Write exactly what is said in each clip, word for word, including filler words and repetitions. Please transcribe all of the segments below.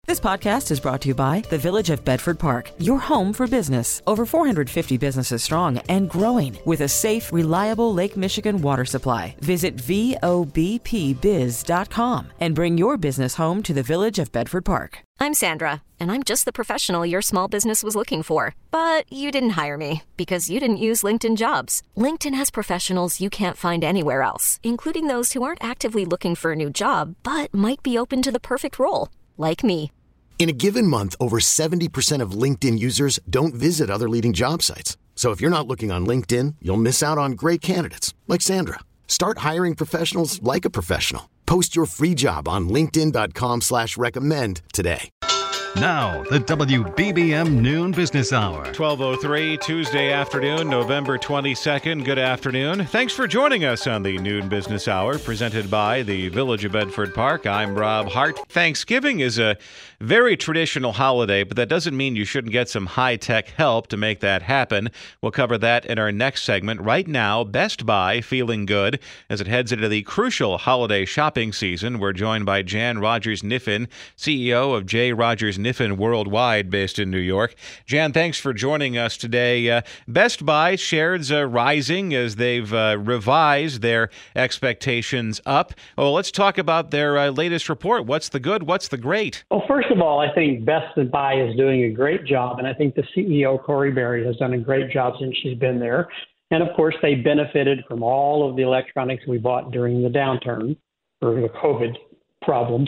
This podcast is brought to you by the Village of Bedford Park, your home for business. Over four hundred fifty businesses strong and growing with a safe, reliable Lake Michigan water supply. Visit V O B P biz dot com and bring your business home to the Village of Bedford Park. I'm Sandra, and I'm just the professional your small business was looking for. But you didn't hire me because you didn't use LinkedIn Jobs. LinkedIn has professionals you can't find anywhere else, including those who aren't actively looking for a new job, but might be open to the perfect role, like me. In a given month, over seventy percent of LinkedIn users don't visit other leading job sites. So if you're not looking on LinkedIn, you'll miss out on great candidates like Sandra. Start hiring professionals like a professional. Post your free job on linkedin dot com slash recommend today. Now, the W B B M Noon Business Hour. twelve oh three, Tuesday afternoon, November twenty-second. Good afternoon. Thanks for joining us on the Noon Business Hour, presented by the Village of Bedford Park. I'm Rob Hart. Thanksgiving is a very traditional holiday, but that doesn't mean you shouldn't get some high-tech help to make that happen. We'll cover that in our next segment. Right now, Best Buy feeling good as it heads into the crucial holiday shopping season. We're joined by Jan Rogers Kniffen, C E O of J. Rogers Kniffen Worldwide, based in New York. Jan, thanks for joining us today. Uh, Best Buy shares uh, rising as they've uh, revised their expectations up. Well, let's talk about their uh, latest report. What's the good? What's the great? Well, first of all, I think Best Buy is doing a great job, and I think the C E O, Corey Berry, has done a great job since she's been there. And, of course, they benefited from all of the electronics we bought during the downturn or the COVID problems.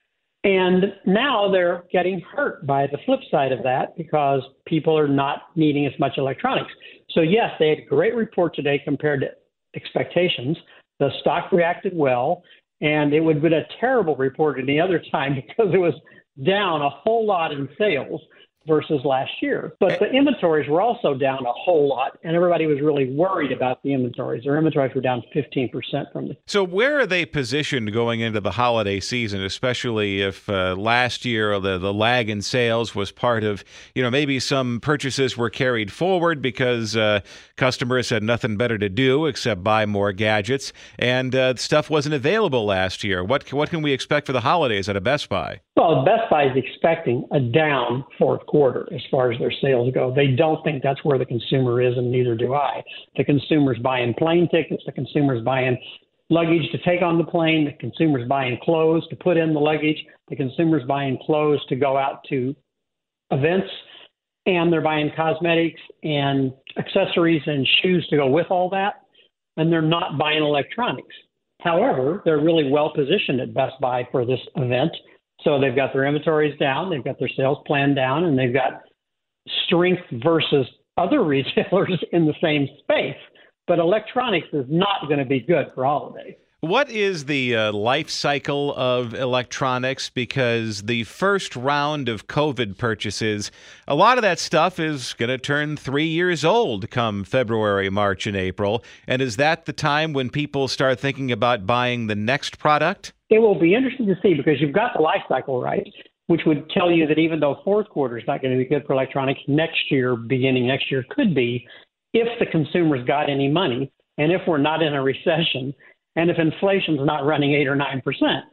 And now they're getting hurt by the flip side of that because people are not needing as much electronics. So, yes, they had a great report today compared to expectations. The stock reacted well, and it would have been a terrible report any other time because it was down a whole lot in sales versus last year. But the inventories were also down a whole lot, and everybody was really worried about the inventories. Their inventories were down fifteen percent from the... So where are they positioned going into the holiday season, especially if uh, last year the, the lag in sales was part of, you know, maybe some purchases were carried forward because uh, customers had nothing better to do except buy more gadgets, and uh, stuff wasn't available last year. What, what can we expect for the holidays at a Best Buy? Well, Best Buy is expecting a down fourth quarter as far as their sales go. They don't think that's where the consumer is, and neither do I. The consumer's buying plane tickets. The consumer's buying luggage to take on the plane. The consumer's buying clothes to put in the luggage. The consumer's buying clothes to go out to events. And they're buying cosmetics and accessories and shoes to go with all that. And they're not buying electronics. However, they're really well positioned at Best Buy for this event. So they've got their inventories down, they've got their sales plan down, and they've got strength versus other retailers in the same space. But electronics is not going to be good for holidays. What is the uh, life cycle of electronics? Because the first round of COVID purchases, a lot of that stuff is going to turn three years old come February, March, and April. And is that the time when people start thinking about buying the next product? It will be interesting to see because you've got the life cycle right, which would tell you that even though fourth quarter is not going to be good for electronics, next year, beginning next year, could be if the consumer's got any money and if we're not in a recession. And if inflation's not running eight or nine percent,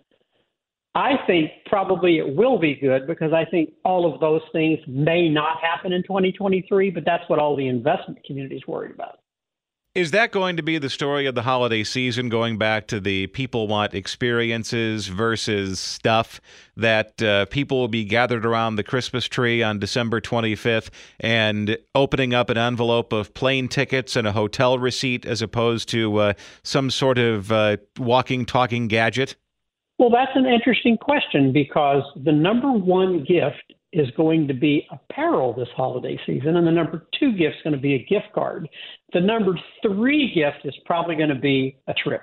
I think probably it will be good because I think all of those things may not happen in twenty twenty-three, but that's what all the investment community is worried about. Is that going to be the story of the holiday season, going back to the people want experiences versus stuff, that uh, people will be gathered around the Christmas tree on December twenty-fifth and opening up an envelope of plane tickets and a hotel receipt as opposed to uh, some sort of uh, walking, talking gadget? Well, that's an interesting question because the number one gift is going to be apparel this holiday season, and the number two gift is going to be a gift card. The number three gift is probably going to be a trip.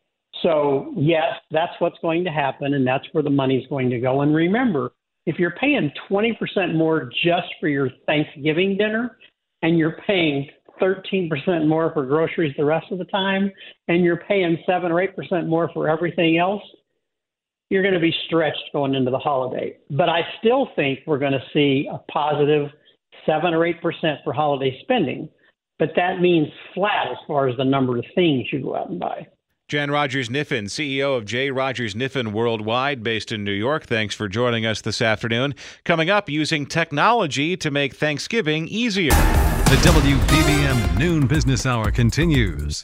So, yes, that's what's going to happen, and that's where the money's going to go. And remember, if you're paying twenty percent more just for your Thanksgiving dinner, and you're paying thirteen percent more for groceries the rest of the time, and you're paying seven or eight percent more for everything else, you're going to be stretched going into the holiday. But I still think we're going to see a positive seven or eight percent for holiday spending. But that means flat as far as the number of things you go out and buy. Jan Rogers Kniffen, C E O of J. Rogers Kniffen Worldwide, based in New York. Thanks for joining us this afternoon. Coming up, using technology to make Thanksgiving easier. The W B B M Noon Business Hour continues.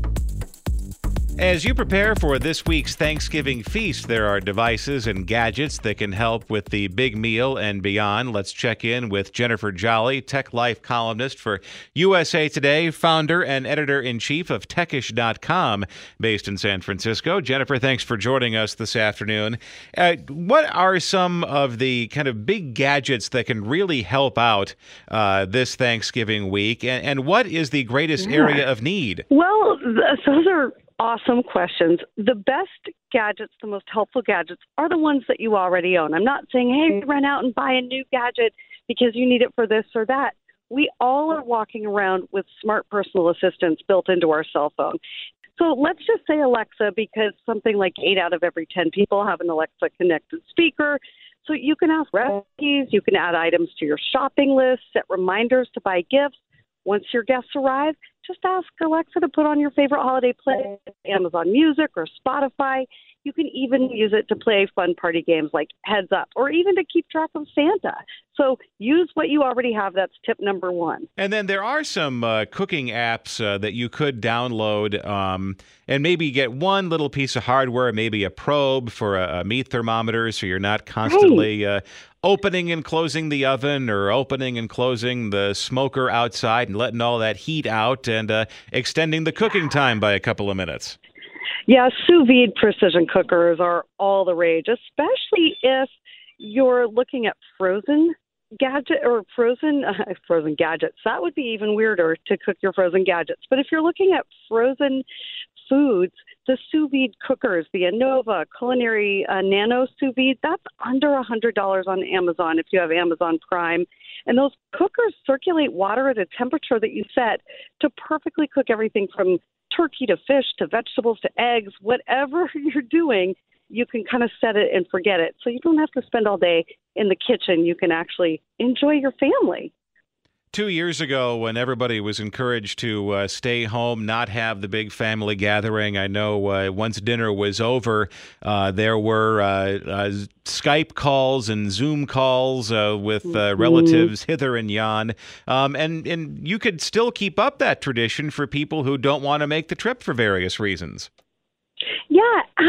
As you prepare for this week's Thanksgiving feast, there are devices and gadgets that can help with the big meal and beyond. Let's check in with Jennifer Jolly, Tech Life columnist for U S A Today, founder and editor-in-chief of techish dot com, based in San Francisco. Jennifer, thanks for joining us this afternoon. Uh, what are some of the kind of big gadgets that can really help out uh, this Thanksgiving week, and, and what is the greatest yeah. area of need? Well, th- those are awesome questions. The best gadgets, the most helpful gadgets, are the ones that you already own. I'm not saying, hey, run out and buy a new gadget because you need it for this or that. We all are walking around with smart personal assistants built into our cell phone. So let's just say Alexa, because something like eight out of every ten people have an Alexa connected speaker. So you can ask recipes, you can add items to your shopping list, set reminders to buy gifts. Once your guests arrive, just ask Alexa to put on your favorite holiday play, Amazon Music or Spotify. You can even use it to play fun party games like Heads Up, or even to keep track of Santa. So use what you already have. That's tip number one. And then there are some uh, cooking apps uh, that you could download um, and maybe get one little piece of hardware, maybe a probe for a, a meat thermometer, so you're not constantly uh, opening and closing the oven or opening and closing the smoker outside and letting all that heat out and uh, extending the cooking time by a couple of minutes. Yeah, sous vide precision cookers are all the rage, especially if you're looking at frozen gadget or frozen uh, frozen gadgets. That would be even weirder to cook your frozen gadgets. But if you're looking at frozen foods, the sous vide cookers, the Anova Culinary uh, Nano Sous Vide, that's under one hundred dollars on Amazon if you have Amazon Prime. And those cookers circulate water at a temperature that you set to perfectly cook everything from turkey to fish to vegetables to eggs. Whatever you're doing, you can kind of set it and forget it. So you don't have to spend all day in the kitchen. You can actually enjoy your family. Two years ago, when everybody was encouraged to uh, stay home, not have the big family gathering, I know uh, once dinner was over, uh, there were uh, uh, Skype calls and Zoom calls uh, with uh, relatives mm-hmm. hither and yon. Um, and, and you could still keep up that tradition for people who don't want to make the trip for various reasons. Yeah,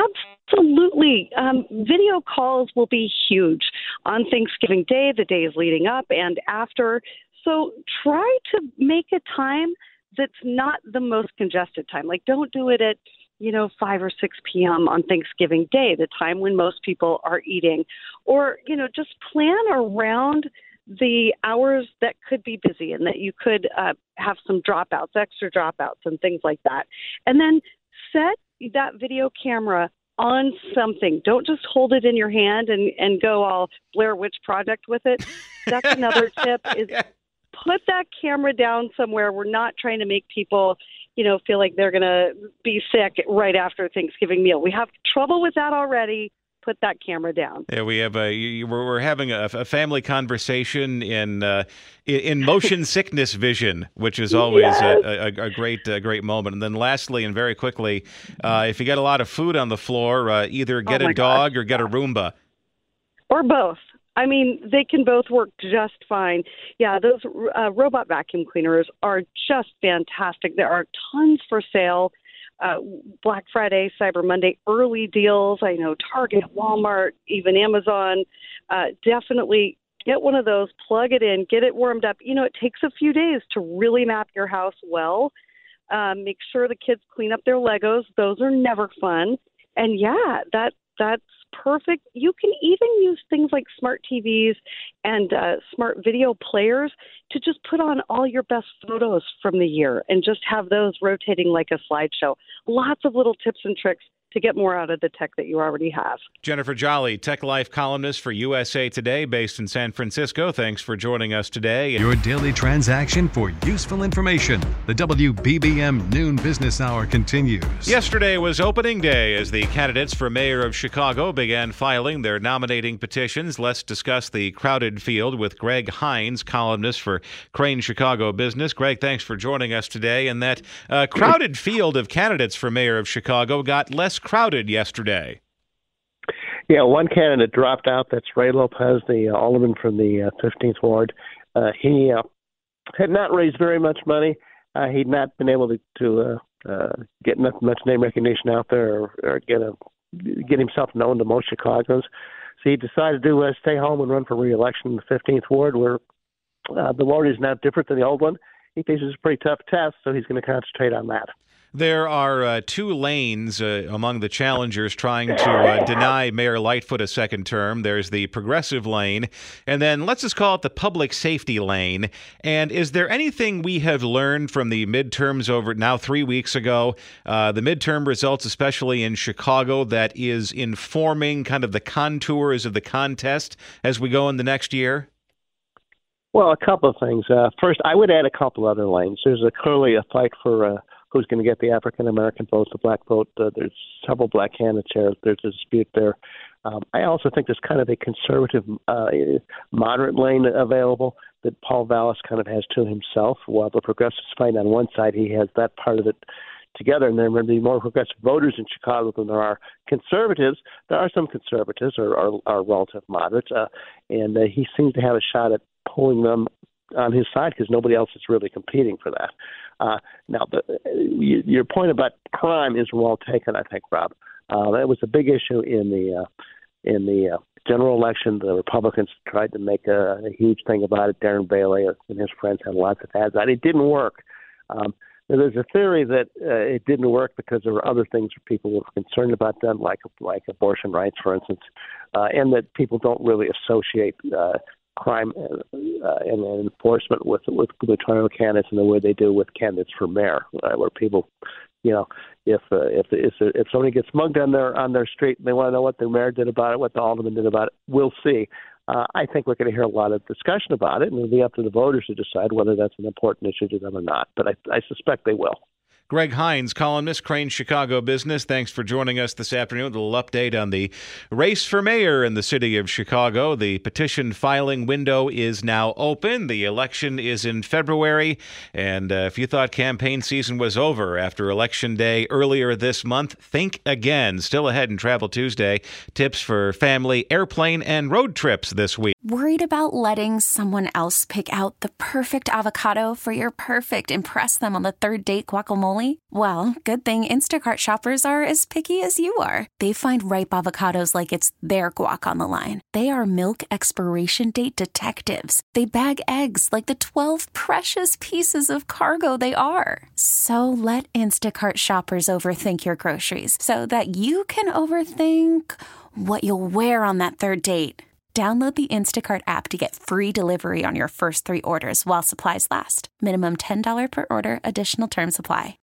absolutely. Um, video calls will be huge on Thanksgiving Day, the days leading up and after. So try to make a time that's not the most congested time. Like, don't do it at, you know, five or six p.m. on Thanksgiving Day, the time when most people are eating. Or, you know, just plan around the hours that could be busy and that you could uh, have some dropouts, extra dropouts and things like that. And then set that video camera on something. Don't just hold it in your hand and, and go all Blair Witch Project with it. That's another tip is put that camera down somewhere. We're not trying to make people, you know, feel like they're going to be sick right after Thanksgiving meal. We have trouble with that already. Put that camera down. Yeah, we have a we're having a, a family conversation in uh, in motion sickness vision, which is always yes. a, a, a great a great moment. And then lastly, and very quickly, uh, if you get a lot of food on the floor, uh, either get oh a dog gosh. or get a Roomba, or both. I mean, they can both work just fine. Yeah, those uh, robot vacuum cleaners are just fantastic. There are tons for sale. Uh, Black Friday, Cyber Monday, early deals. I know Target, Walmart, even Amazon. Uh, definitely get one of those, plug it in, get it warmed up. You know, it takes a few days to really map your house well. Um, make sure the kids clean up their Legos. Those are never fun. And yeah, that that's perfect. You can even use things like smart T Vs and uh, smart video players to just put on all your best photos from the year and just have those rotating like a slideshow. Lots of little tips and tricks to get more out of the tech that you already have. Jennifer Jolly, Tech Life columnist for U S A Today, based in San Francisco. Thanks for joining us today. Your daily transaction for useful information. The W B B M Noon Business Hour continues. Yesterday was opening day as the candidates for mayor of Chicago began filing their nominating petitions. Let's discuss the crowded field with Greg Hines, columnist for Crane Chicago Business. Greg, thanks for joining us today. And that uh, crowded field of candidates for mayor of Chicago got less crowded yesterday. Yeah, one candidate dropped out. That's Ray Lopez, the uh, alderman from the uh, fifteenth Ward. Uh, he uh, had not raised very much money. Uh, he'd not been able to, to uh, uh, get much, much name recognition out there or, or get a get himself known to most Chicagoans. So he decided to uh, stay home and run for re-election in the fifteenth Ward, where uh, the ward is now different than the old one. He faces a pretty tough test, so he's going to concentrate on that. There are uh, two lanes uh, among the challengers trying to uh, deny Mayor Lightfoot a second term. There's the progressive lane, and then let's just call it the public safety lane. And is there anything we have learned from the midterms over now three weeks ago, uh, the midterm results, especially in Chicago, that is informing kind of the contours of the contest as we go in the next year? Well, a couple of things. Uh, first, I would add a couple other lanes. There's a, clearly a fight for uh, who's going to get the African-American vote, the black vote. Uh, there's several black candidates here. There's a dispute there. Um, I also think there's kind of a conservative, uh, moderate lane available that Paul Vallis kind of has to himself. While the progressives fight on one side, he has that part of it together. And there are going to be more progressive voters in Chicago than there are conservatives. There are some conservatives or are, are relative moderates, uh, and uh, he seems to have a shot at pulling them on his side because nobody else is really competing for that. Uh, now, the, your point about crime is well taken, I think, Rob. Uh, that was a big issue in the uh, in the uh, general election. The Republicans tried to make a, a huge thing about it. Darren Bailey and his friends had lots of ads on it. It didn't work. Um, there's a theory that uh, it didn't work because there were other things that people were concerned about them, like like abortion rights, for instance, uh, and that people don't really associate uh, crime uh, and, and enforcement with with gubernatorial candidates in the way they do with candidates for mayor, uh, where people, you know, if uh, if if if somebody gets mugged on their on their street and they want to know what their mayor did about it, what the alderman did about it, we'll see. Uh, I think we're going to hear a lot of discussion about it, and it'll be up to the voters to decide whether that's an important issue to them or not. But I, I suspect they will. Greg Hines, columnist, Crane Chicago Business. Thanks for joining us this afternoon. A little update on the race for mayor in the city of Chicago. The petition filing window is now open. The election is in February. And uh, if you thought campaign season was over after Election Day earlier this month, think again. Still ahead in Travel Tuesday. Tips for family, airplane, and road trips this week. Worried about letting someone else pick out the perfect avocado for your perfect impress them on the third date guacamole? Well, good thing Instacart shoppers are as picky as you are. They find ripe avocados like it's their guac on the line. They are milk expiration date detectives. They bag eggs like the twelve precious pieces of cargo they are. So let Instacart shoppers overthink your groceries so that you can overthink what you'll wear on that third date. Download the Instacart app to get free delivery on your first three orders while supplies last. Minimum ten dollars per order. Additional terms apply.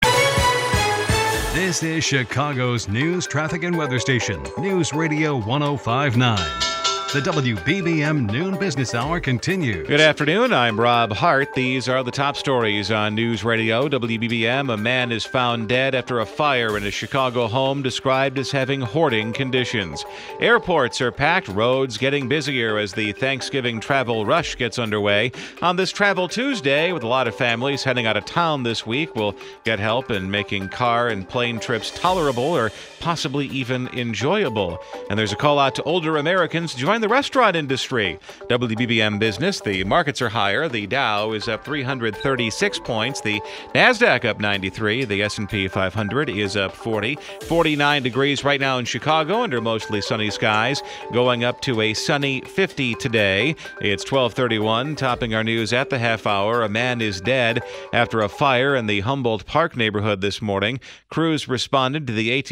This is Chicago's news, traffic, and weather station. News Radio one oh five point nine. The W B B M Noon Business Hour continues. Good afternoon. I'm Rob Hart. These are the top stories on News Radio W B B M. A man is found dead after a fire in a Chicago home described as having hoarding conditions. Airports are packed, roads getting busier as the Thanksgiving travel rush gets underway. On this Travel Tuesday, with a lot of families heading out of town this week, we'll get help in making car and plane trips tolerable or possibly even enjoyable. And there's a call out to older Americans to join the restaurant industry. W B B M Business, the markets are higher. The Dow is up three hundred thirty-six points. The NASDAQ up ninety-three. The S and P five hundred is up forty. forty-nine degrees right now in Chicago under mostly sunny skies, going up to a sunny fifty today. It's twelve thirty-one, topping our news at the half hour. A man is dead after a fire in the Humboldt Park neighborhood this morning. Crews responded to the eighteen hundred block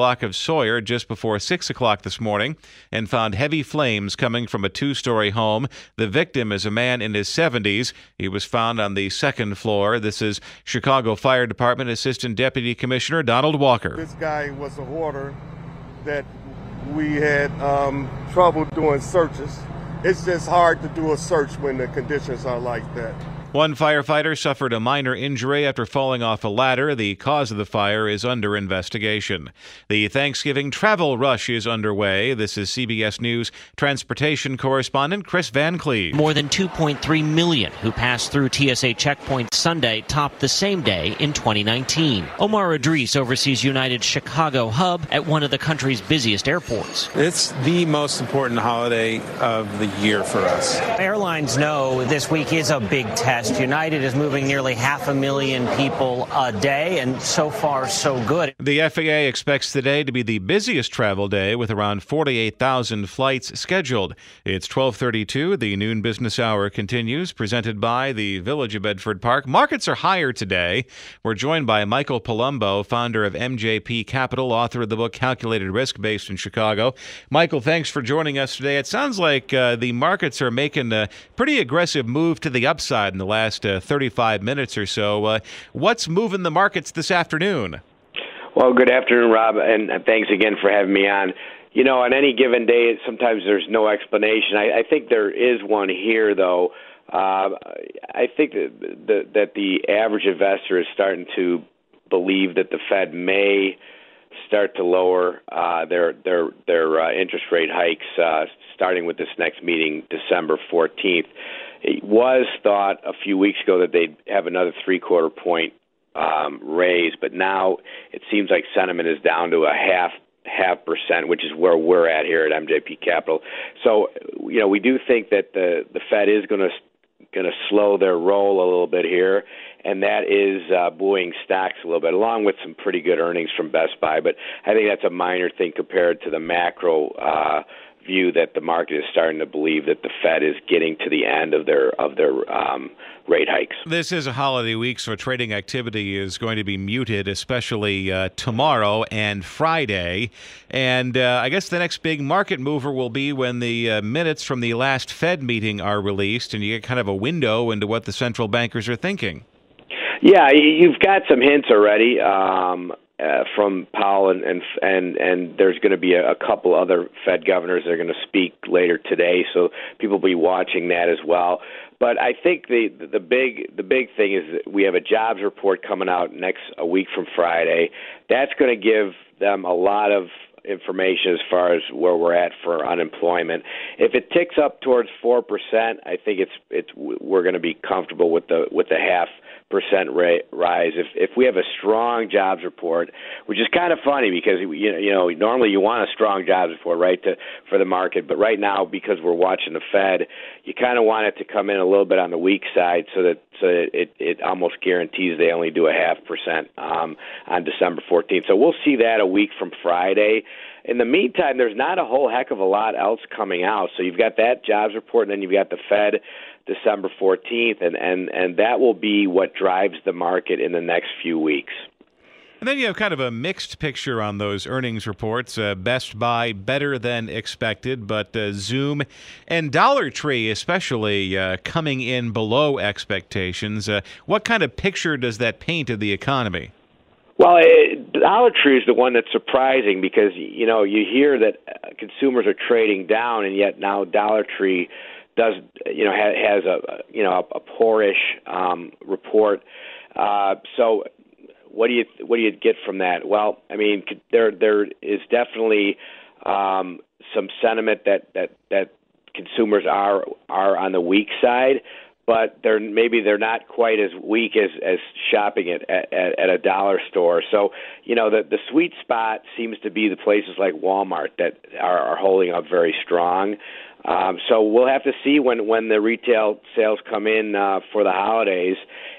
block of Sawyer just before six o'clock this morning and found heavy flames coming from a two-story home. The victim is a man in his seventies. He was found on the second floor. This is Chicago Fire Department Assistant Deputy Commissioner Donald Walker. This guy was a hoarder that we had um, trouble doing searches. It's just hard to do a search when the conditions are like that. One firefighter suffered a minor injury after falling off a ladder. The cause of the fire is under investigation. The Thanksgiving travel rush is underway. This is C B S News transportation correspondent Chris Van Cleve. More than two point three million who passed through T S A checkpoints Sunday topped the same day in twenty nineteen. Omar Idris oversees United's Chicago hub at one of the country's busiest airports. It's the most important holiday of the year for us. Airlines know this week is a big test. United is moving nearly half a million people a day, and so far, so good. The F A A expects today to be the busiest travel day with around forty-eight thousand flights scheduled. It's twelve thirty-two. The Noon Business Hour continues, presented by the Village of Bedford Park. Markets are higher today. We're joined by Michael Palumbo, founder of M J P Capital, author of the book Calculated Risk, based in Chicago. Michael, thanks for joining us today. It sounds like uh, the markets are making a pretty aggressive move to the upside in the last uh, thirty-five minutes or so. Uh, what's moving the markets this afternoon? Well, good afternoon, Rob, and thanks again for having me on. You know, on any given day, sometimes there's no explanation. I, I think there is one here, though. Uh, I think that the, that the average investor is starting to believe that the Fed may start to lower uh, their their their uh, interest rate hikes, uh, starting with this next meeting, December fourteenth. It was thought a few weeks ago that they'd have another three-quarter point um, raise, but now it seems like sentiment is down to a half half percent, which is where we're at here at M J P Capital. So, you know, we do think that the the Fed is going to going to slow their roll a little bit here, and that is uh, buoying stocks a little bit, along with some pretty good earnings from Best Buy. But I think that's a minor thing compared to the macro uh, view that the market is starting to believe that the Fed is getting to the end of their of their um, rate hikes. This is a holiday week, so trading activity is going to be muted, especially uh, tomorrow and Friday. And uh, I guess the next big market mover will be when the uh, minutes from the last Fed meeting are released, and you get kind of a window into what the central bankers are thinking. Yeah, you've got some hints already. Um, Uh, from Powell, and and and, and there's going to be a, a couple other Fed governors that are going to speak later today, so people will be watching that as well. But I think the the big the big thing is that we have a jobs report coming out next a week from Friday. That's going to give them a lot of information as far as where we're at for unemployment. If it ticks up towards four percent, I think it's it's we're going to be comfortable with the with the half percent rate rise. If if we have a strong jobs report, which is kind of funny because you know, you know normally you want a strong jobs report, right, to for the market, but right now because we're watching the Fed, you kind of want it to come in a little bit on the weak side so that so that it it almost guarantees they only do a half percent um, on December fourteenth. So we'll see that a week from Friday. In the meantime, there's not a whole heck of a lot else coming out. So you've got that jobs report, and then you've got the Fed December fourteenth, and, and, and that will be what drives the market in the next few weeks. And then you have kind of a mixed picture on those earnings reports. Uh, Best Buy better than expected, but uh, Zoom and Dollar Tree especially uh, coming in below expectations. Uh, what kind of picture does that paint of the economy? Well, it, Dollar Tree is the one that's surprising because, you know, you hear that consumers are trading down, and yet now Dollar Tree does, you know, ha, has a, you know, a, a poorish um, report. Uh, so what do you what do you get from that? Well, I mean, there there is definitely um, some sentiment that, that, that consumers are are on the weak side. But they're maybe they're not quite as weak as, as shopping at, at at a dollar store. So, you know, the the sweet spot seems to be the places like Walmart that are, are holding up very strong. Um, so we'll have to see when, when the retail sales come in uh, for the holidays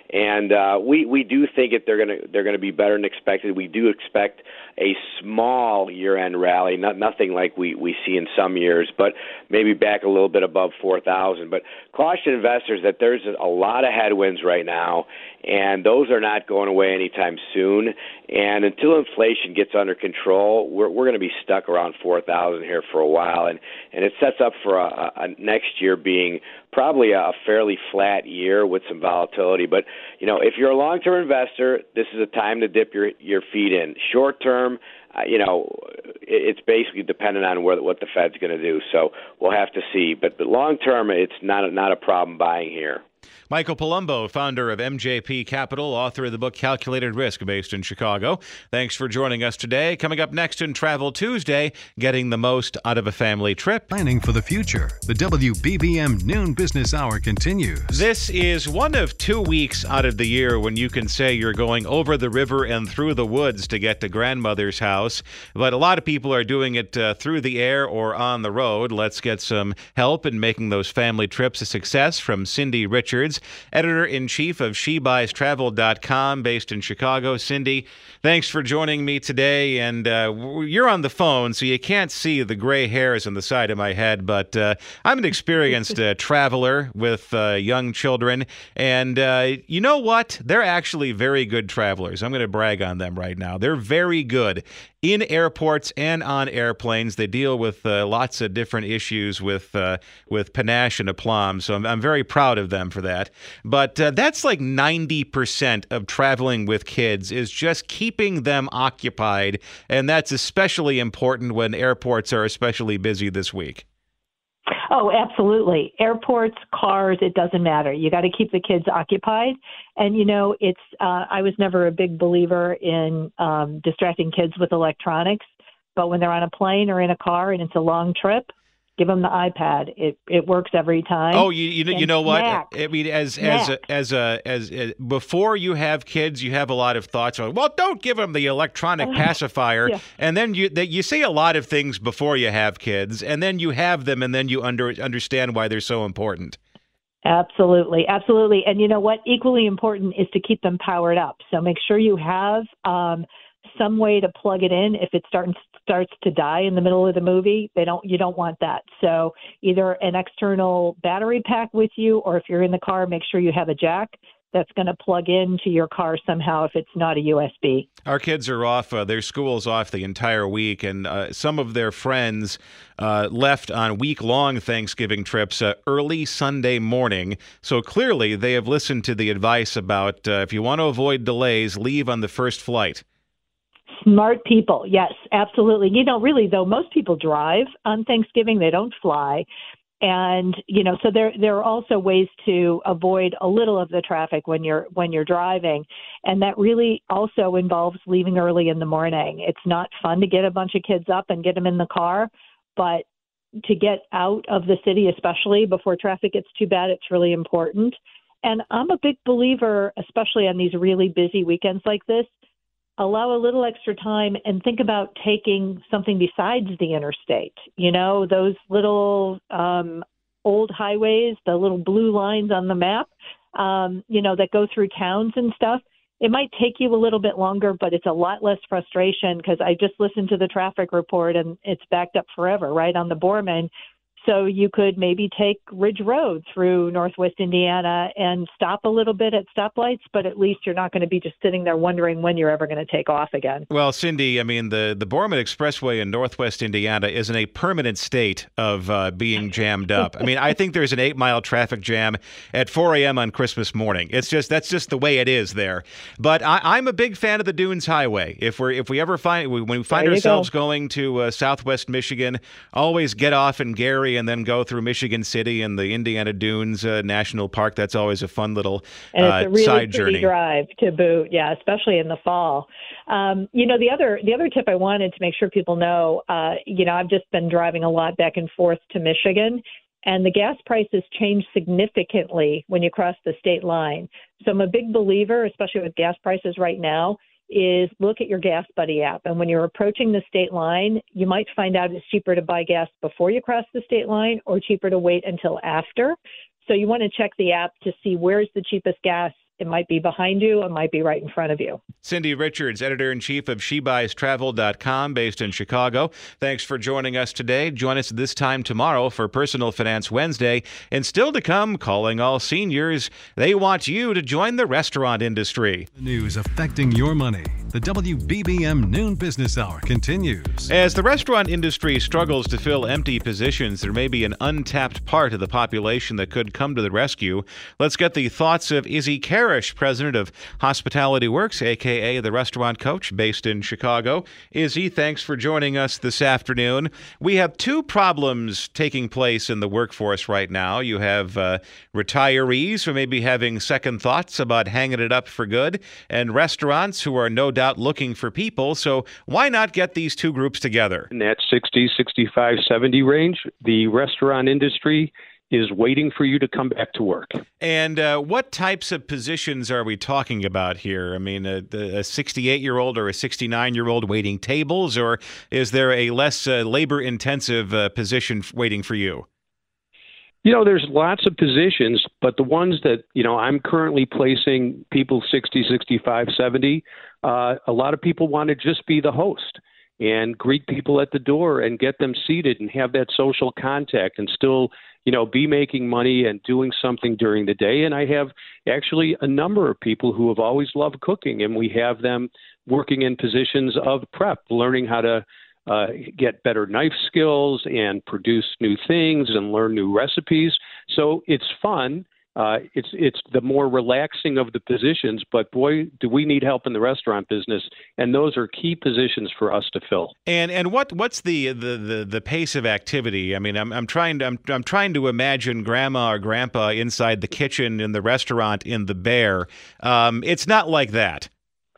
and uh, we we do think that they're going to they're going to be better than expected. We do expect a small year-end rally, not nothing like we, we see in some years, but maybe back a little bit above four thousand. But caution investors that there's a lot of headwinds right now, and those are not going away anytime soon. And until inflation gets under control, we're we're going to be stuck around four thousand here for a while, and and it sets up for a, a next year being probably a fairly flat year with some volatility. But you know, if you're a long-term investor, this is a time to dip your your feet in. Short-term, uh, you know, it's basically dependent on where, what the Fed's going to do. So we'll have to see. But, but long-term, it's not a, not a problem buying here. Michael Palumbo, founder of M J P Capital, author of the book Calculated Risk, based in Chicago. Thanks for joining us today. Coming up next in Travel Tuesday, getting the most out of a family trip. Planning for the future. The W B B M Noon Business Hour continues. This is one of two weeks out of the year when you can say you're going over the river and through the woods to get to grandmother's house. But a lot of people are doing it uh, through the air or on the road. Let's get some help in making those family trips a success from Cindy Richards, editor-in-chief of she buys travel dot com, based in Chicago. Cindy, thanks for joining me today. And uh, you're on the phone, so you can't see the gray hairs on the side of my head, but uh, I'm an experienced uh, traveler with uh, young children. And uh, you know what? They're actually very good travelers. I'm going to brag on them right now. They're very good in airports and on airplanes. They deal with uh, lots of different issues with uh, with panache and aplomb, so I'm, I'm very proud of them for that. But uh, that's like ninety percent of traveling with kids, is just keeping them occupied, and that's especially important when airports are especially busy this week. Oh, absolutely. Airports, cars, it doesn't matter. You got to keep the kids occupied. And, you know, it's, uh, I was never a big believer in um, distracting kids with electronics, but when they're on a plane or in a car and it's a long trip, give them the iPad. It it works every time. Oh, you you, you know snack. what? I mean, as Snack. as a, as a as a, before you have kids, you have a lot of thoughts on, well, don't give them the electronic pacifier, Yeah. and then you that you say a lot of things before you have kids, and then you have them, and then you under understand why they're so important. Absolutely. Absolutely. And you know what? Equally important is to keep them powered up. So make sure you have um, some way to plug it in if it starts starts to die in the middle of the movie. They don't you don't want that. So either an external battery pack with you, or if you're in the car, make sure you have a jack that's going to plug into your car somehow if it's not a U S B. Our kids are off, uh, their school's off the entire week, and uh, some of their friends uh, left on week-long Thanksgiving trips uh, early Sunday morning. So clearly they have listened to the advice about uh, if you want to avoid delays, leave on the first flight. Smart people. Yes, absolutely. You know, really, though, most people drive on Thanksgiving. They don't fly. And, you know, so there there are also ways to avoid a little of the traffic when you're when you're driving. And that really also involves leaving early in the morning. It's not fun to get a bunch of kids up and get them in the car, but to get out of the city, especially before traffic gets too bad, it's really important. And I'm a big believer, especially on these really busy weekends like this, allow a little extra time and think about taking something besides the interstate. You know, those little um, old highways, the little blue lines on the map, um, you know, that go through towns and stuff. It might take you a little bit longer, but it's a lot less frustration because I just listened to the traffic report and it's backed up forever right on the Borman. So you could maybe take Ridge Road through Northwest Indiana and stop a little bit at stoplights, but at least you're not going to be just sitting there wondering when you're ever going to take off again. Well, Cindy, I mean, the, the Borman Expressway in Northwest Indiana is in a permanent state of uh, being jammed up. I mean, I think there's an eight-mile traffic jam at four a.m. on Christmas morning. It's just that's just the way it is there. But I, I'm a big fan of the Dunes Highway. If we're if we ever find when we find ourselves go. going to uh, Southwest Michigan, always get off in Gary and then go through Michigan City and the Indiana Dunes uh, National Park. That's always a fun little and it's uh, a really side pretty journey. drive to boot, yeah, especially in the fall. Um, you know, the other the other tip I wanted to make sure people know, uh, you know, I've just been driving a lot back and forth to Michigan, and the gas prices change significantly when you cross the state line. So I'm a big believer, especially with gas prices right now, is look at your Gas Buddy app. And when you're approaching the state line, you might find out it's cheaper to buy gas before you cross the state line or cheaper to wait until after. So you want to check the app to see where's the cheapest gas It might be behind you. It might be right in front of you. Cindy Richards, editor-in-chief of she buys travel dot com, based in Chicago. Thanks for joining us today. Join us this time tomorrow for Personal Finance Wednesday. And still to come, calling all seniors. They want you to join the restaurant industry. The news affecting your money. The W B B M Noon Business Hour continues. As the restaurant industry struggles to fill empty positions, there may be an untapped part of the population that could come to the rescue. Let's get the thoughts of Izzy Karish, president of Hospitality Works, a k a the Restaurant Coach, based in Chicago. Izzy, thanks for joining us this afternoon. We have two problems taking place in the workforce right now. You have uh, retirees who may be having second thoughts about hanging it up for good, and restaurants who are no doubt looking for people. So why not get these two groups together? In that sixty, sixty-five, seventy range, the restaurant industry is waiting for you to come back to work. And uh, what types of positions are we talking about here? I mean, a, a sixty-eight-year-old or a sixty-nine-year-old waiting tables, or is there a less uh, labor-intensive uh, position waiting for you? You know, there's lots of positions, but the ones that, you know, I'm currently placing people sixty, sixty-five, seventy, uh, a lot of people want to just be the host and greet people at the door and get them seated and have that social contact and still, you know, be making money and doing something during the day. And I have actually a number of people who have always loved cooking, and we have them working in positions of prep, learning how to uh, get better knife skills and produce new things and learn new recipes. So it's fun. Uh, it's it's the more relaxing of the positions, but boy, do we need help in the restaurant business, and those are key positions for us to fill. And and what what's the the, the, the pace of activity? I mean, I'm I'm trying to I'm I'm trying to imagine grandma or grandpa inside the kitchen in the restaurant in the Bear. Um, it's not like that.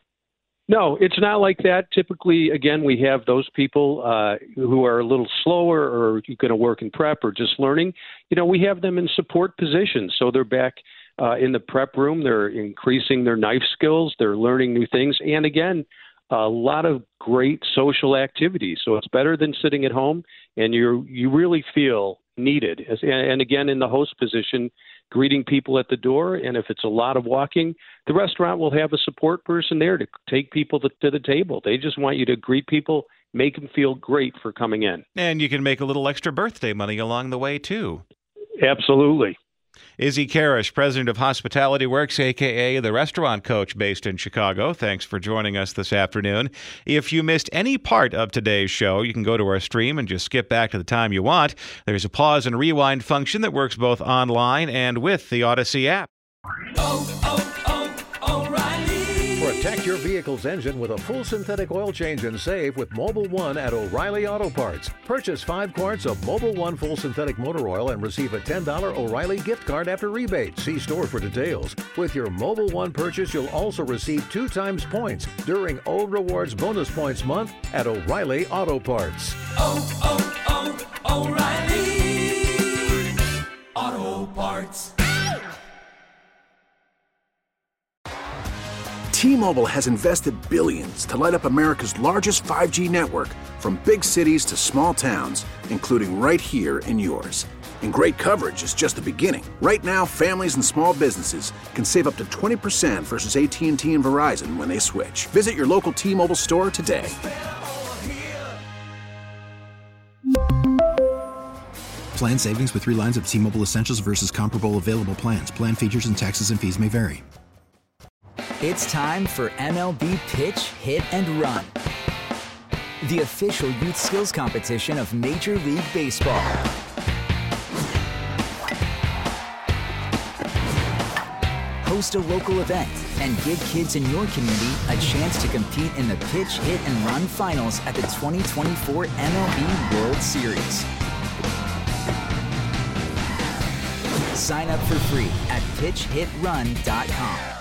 No, it's not like that. Typically, again, we have those people uh, who are a little slower or going to work in prep or just learning. You know, we have them in support positions. So they're back uh, in the prep room. They're increasing their knife skills. They're learning new things. And again, a lot of great social activities. So it's better than sitting at home, and you you really feel needed. As, and again, in the host position, greeting people at the door. And if it's a lot of walking, the restaurant will have a support person there to take people to, to the table. They just want you to greet people, make them feel great for coming in. And you can make a little extra birthday money along the way, too. Absolutely. Izzy Karish, president of Hospitality Works, a k a the Restaurant Coach, based in Chicago. Thanks for joining us this afternoon. If you missed any part of today's show, you can go to our stream and just skip back to the time you want. There's a pause and rewind function that works both online and with the Odyssey app. Oh, oh, oh, O'Reilly. Protect your vehicle's engine with a full synthetic oil change and save with Mobil one at O'Reilly Auto Parts. Purchase five quarts of Mobil one full synthetic motor oil and receive a ten dollars O'Reilly gift card after rebate. See store for details. With your Mobil one purchase, you'll also receive two times points during O Rewards Bonus Points Month at O'Reilly Auto Parts. Oh, oh, oh, O'Reilly Auto Parts. T-Mobile has invested billions to light up America's largest five G network, from big cities to small towns, including right here in yours. And great coverage is just the beginning. Right now, families and small businesses can save up to twenty percent versus A T and T and Verizon when they switch. Visit your local T-Mobile store today. Plan savings with three lines of T-Mobile Essentials versus comparable available plans. Plan features and taxes and fees may vary. It's time for M L B Pitch, Hit, and Run, the official youth skills competition of Major League Baseball. Host a local event and give kids in your community a chance to compete in the Pitch, Hit, and Run finals at the twenty twenty-four M L B World Series. Sign up for free at pitch hit run dot com.